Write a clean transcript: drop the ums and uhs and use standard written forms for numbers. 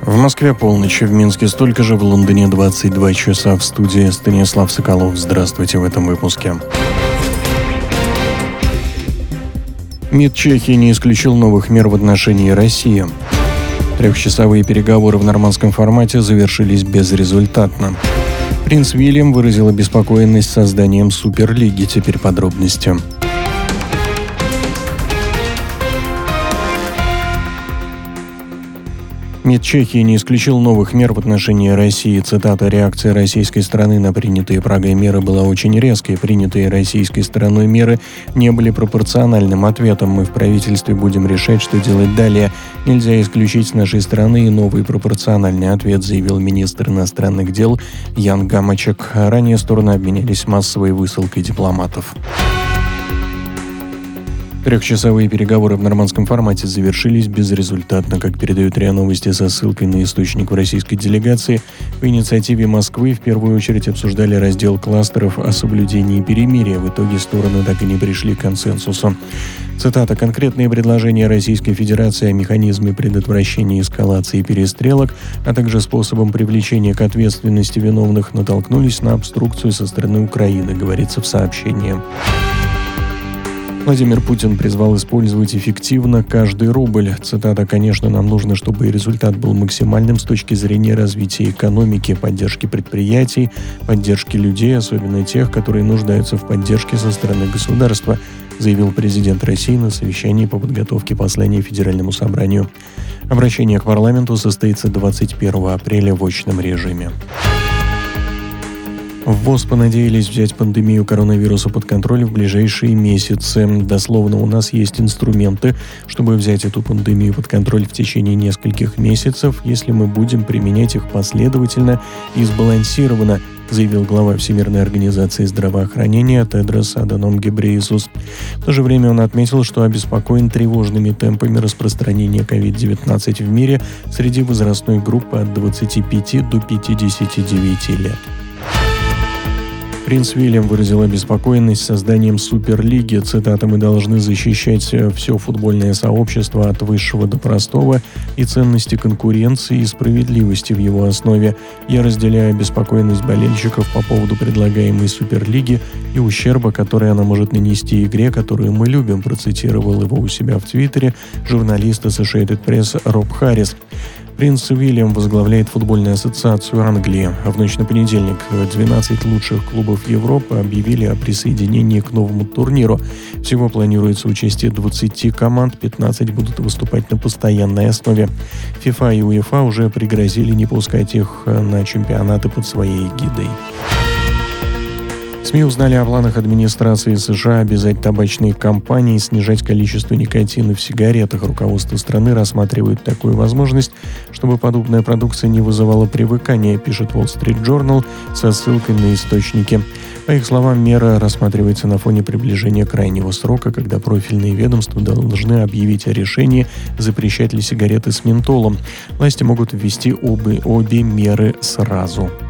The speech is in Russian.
В Москве полночь, в Минске столько же, в Лондоне 22 часа. В студии Станислав Соколов. Здравствуйте в этом выпуске. МИД Чехии не исключил новых мер в отношении России. Трехчасовые переговоры в нормандском формате завершились безрезультатно. Принц Уильям выразил обеспокоенность созданием Суперлиги. Теперь подробности. МИД Чехии не исключил новых мер в отношении России. Цитата: «Реакция российской стороны на принятые Прагой меры была очень резкой. Принятые российской стороной меры не были пропорциональным ответом. Мы в правительстве будем решать, что делать далее. Нельзя исключить с нашей стороны и новый пропорциональный ответ», заявил министр иностранных дел Ян Гамачек. Ранее стороны обменялись массовой высылкой дипломатов. Трехчасовые переговоры в нормандском формате завершились безрезультатно. Как передают РИА Новости со ссылкой на источник в российской делегации, по инициативе Москвы в первую очередь обсуждали раздел кластеров о соблюдении перемирия. В итоге стороны так и не пришли к консенсусу. Цитата: «Конкретные предложения Российской Федерации о механизме предотвращения эскалации перестрелок, а также способом привлечения к ответственности виновных натолкнулись на обструкцию со стороны Украины», говорится в сообщении. Владимир Путин призвал использовать эффективно каждый рубль. Цитата: «Конечно, нам нужно, чтобы результат был максимальным с точки зрения развития экономики, поддержки предприятий, поддержки людей, особенно тех, которые нуждаются в поддержке со стороны государства», заявил президент России на совещании по подготовке послания Федеральному собранию. Обращение к парламенту состоится 21 апреля в очном режиме. В ВОЗ понадеялись взять пандемию коронавируса под контроль в ближайшие месяцы. Дословно: «У нас есть инструменты, чтобы взять эту пандемию под контроль в течение нескольких месяцев, если мы будем применять их последовательно и сбалансированно», заявил глава Всемирной организации здравоохранения Тедрос Аданом Гебрейесус. В то же время он отметил, что обеспокоен тревожными темпами распространения COVID-19 в мире среди возрастной группы от 25 до 59 лет. Принц Уильям выразил обеспокоенность созданием Суперлиги. Цитата: «Мы должны защищать все футбольное сообщество от высшего до простого и ценности конкуренции и справедливости в его основе. Я разделяю обеспокоенность болельщиков по поводу предлагаемой Суперлиги и ущерба, который она может нанести игре, которую мы любим», процитировал его у себя в Твиттере журналист Associated Press Роб Харрис. Принц Уильям возглавляет футбольную ассоциацию Англии. В ночь на понедельник 12 лучших клубов Европы объявили о присоединении к новому турниру. Всего планируется участие 20 команд, 15 будут выступать на постоянной основе. ФИФА и УЕФА уже пригрозили не пускать их на чемпионаты под своей эгидой. СМИ узнали о планах администрации США обязать табачные компании снижать количество никотина в сигаретах. Руководство страны рассматривает такую возможность, чтобы подобная продукция не вызывала привыкания, пишет Wall Street Journal со ссылкой на источники. По их словам, мера рассматривается на фоне приближения крайнего срока, когда профильные ведомства должны объявить о решении, запрещать ли сигареты с ментолом. Власти могут ввести обе меры сразу.